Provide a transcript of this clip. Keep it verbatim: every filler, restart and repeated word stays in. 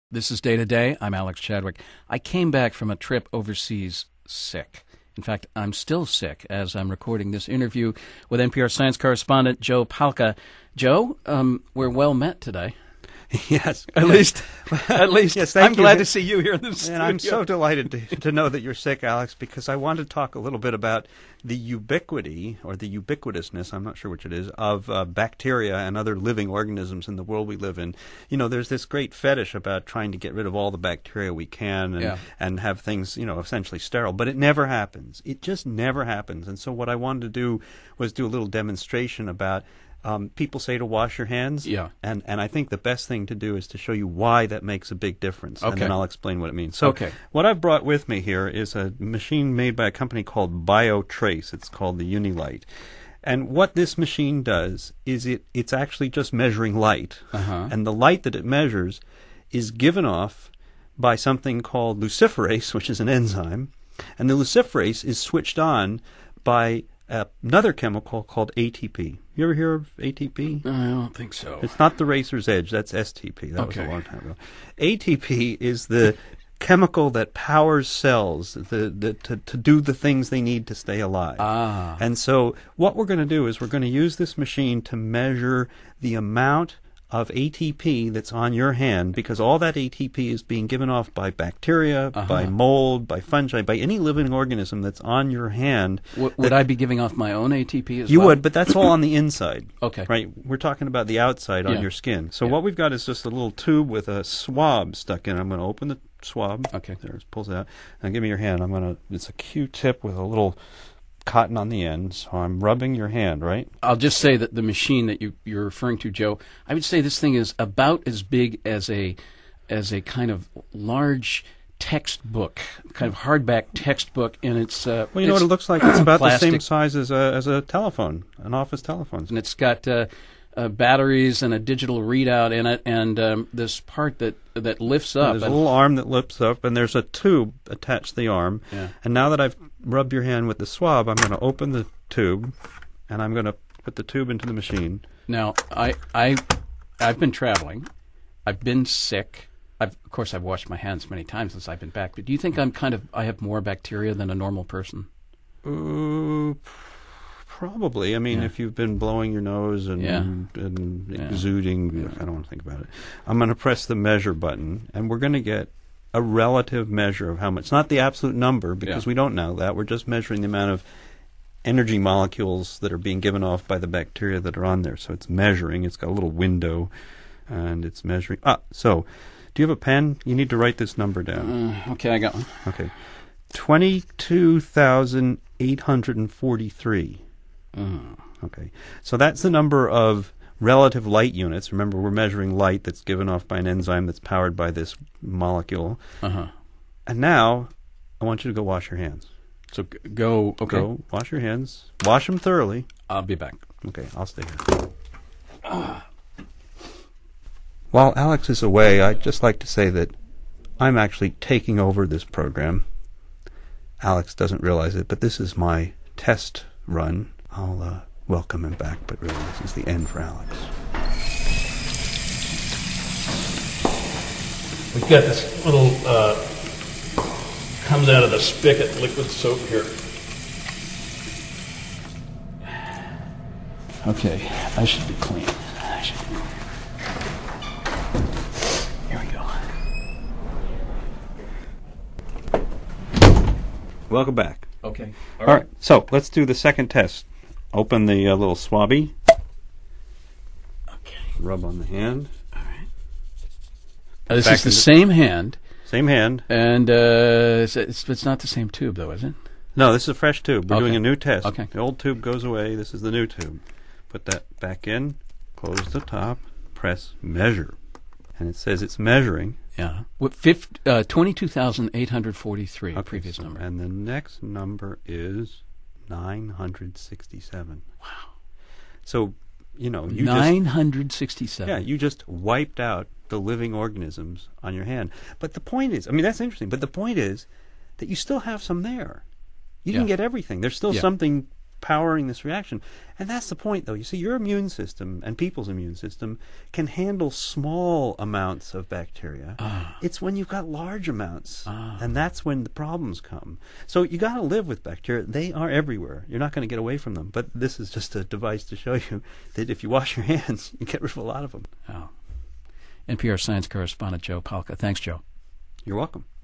This is Day to Day. I'm Alex Chadwick. I came back from a trip overseas sick. In fact, I'm still sick as I'm recording this interview with N P R science correspondent Joe Palca. Joe, um, we're well met today. Yes. At yes. least, at least. Yes, I'm you. glad to see you here in the studio. And I'm so delighted to, to know that you're sick, Alex, because I want to talk a little bit about the ubiquity, or the ubiquitousness, I'm not sure which it is, of uh, bacteria and other living organisms in the world we live in. You know, there's this great fetish about trying to get rid of all the bacteria we can and, yeah. and have things, you know, essentially sterile. But it never happens. It just never happens. And so what I wanted to do was do a little demonstration about Um, people say to wash your hands, yeah. and, and I think the best thing to do is to show you why that makes a big difference, okay. and then I'll explain what it means. So okay. what I've brought with me here is a machine made by a company called BioTrace. It's called the Unilight. And what this machine does is it it's actually just measuring light, uh-huh. and the light that it measures is given off by something called luciferase, which is an enzyme, and the luciferase is switched on by Uh, another chemical called A T P. You ever hear of A T P? I don't think so. It's not the racer's edge. That's S T P. That okay. was a long time ago. A T P is the chemical that powers cells the, the, to, to do the things they need to stay alive. Ah. And so what we're going to do is we're going to use this machine to measure the amount of A T P that's on your hand, because all that A T P is being given off by bacteria, uh-huh. by mold, by fungi, by any living organism that's on your hand. W- would I be giving off my own A T P as you well? You would, but that's all on the inside. Okay. Right? We're talking about the outside yeah. on your skin. So yeah. what we've got is just a little tube with a swab stuck in it. I'm going to open the swab. Okay. There, it pulls it out. Now give me your hand. I'm going to, it's a Q-tip with a little cotton on the end, so I'm rubbing your hand, right? I'll just say that the machine that you, you're referring to, Joe, I would say this thing is about as big as a as a kind of large textbook, kind of hardback textbook, and it's uh, well, you know it's what it looks like. It's about plastic. the same size as a as a telephone, an office telephone, and it's got uh, uh, batteries and a digital readout in it, and um, this part that that lifts up. There's a little arm that lifts up, and there's a tube attached to the arm. Yeah. And now that I've rubbed your hand with the swab, I'm going to open the tube, and I'm going to put the tube into the machine. Now, I, I, I've been traveling. I've been sick. I've, of course, I've washed my hands many times since I've been back. But do you think I'm kind of I have more bacteria than a normal person? Uh, probably. I mean, yeah. if you've been blowing your nose and, yeah. and yeah. exuding, yeah. I don't want to think about it. I'm going to press the measure button, and we're going to get a relative measure of how much. Not the absolute number, because yeah. we don't know that. We're just measuring the amount of energy molecules that are being given off by the bacteria that are on there. So it's measuring. It's got a little window, and it's measuring. Ah, so do you have a pen? You need to write this number down. Uh, okay, I got one. Okay. twenty-two thousand eight hundred forty-three. Uh. Okay. So that's the number of relative light units. Remember, we're measuring light that's given off by an enzyme that's powered by this molecule. Uh-huh. And now, I want you to go wash your hands. So g- go, okay. Go wash your hands. Wash them thoroughly. I'll be back. Okay, I'll stay here. Ah. While Alex is away, I'd just like to say that I'm actually taking over this program. Alex doesn't realize it, but this is my test run. I'll uh, welcome him back, but really this is the end for Alex. We've got this little, uh, comes out of the spigot liquid soap here. Okay, I should be clean. I should be clean. Here we go. Welcome back. Okay. All right. right, so let's do the second test. Open the uh, little swabby. Okay. Rub on the hand. All right. Uh, this Back is the into- same hand, Same hand. and uh, it's, it's, it's not the same tube, though, is it? No, this is a fresh tube. We're Okay. doing a new test. Okay. The old tube goes away. This is the new tube. Put that back in. Close the top. Press measure. And it says it's measuring. Yeah. What, fifth, uh, twenty-two thousand eight hundred forty-three, Okay, previous so- number. And the next number is nine hundred sixty-seven. Wow. So, you know, you nine hundred sixty-seven. just... Yeah, you just wiped out the living organisms on your hand. But the point is, I mean, that's interesting, but the point is that you still have some there. You didn't Yeah. get everything. There's still Yeah. something powering this reaction. And that's the point, though. You see, your immune system and people's immune system can handle small amounts of bacteria. Ah. It's when you've got large amounts, Ah. and that's when the problems come. So you got to live with bacteria. They are everywhere. You're not going to get away from them. But this is just a device to show you that if you wash your hands, you get rid of a lot of them. Oh. N P R science correspondent Joe Palca. Thanks, Joe. You're welcome.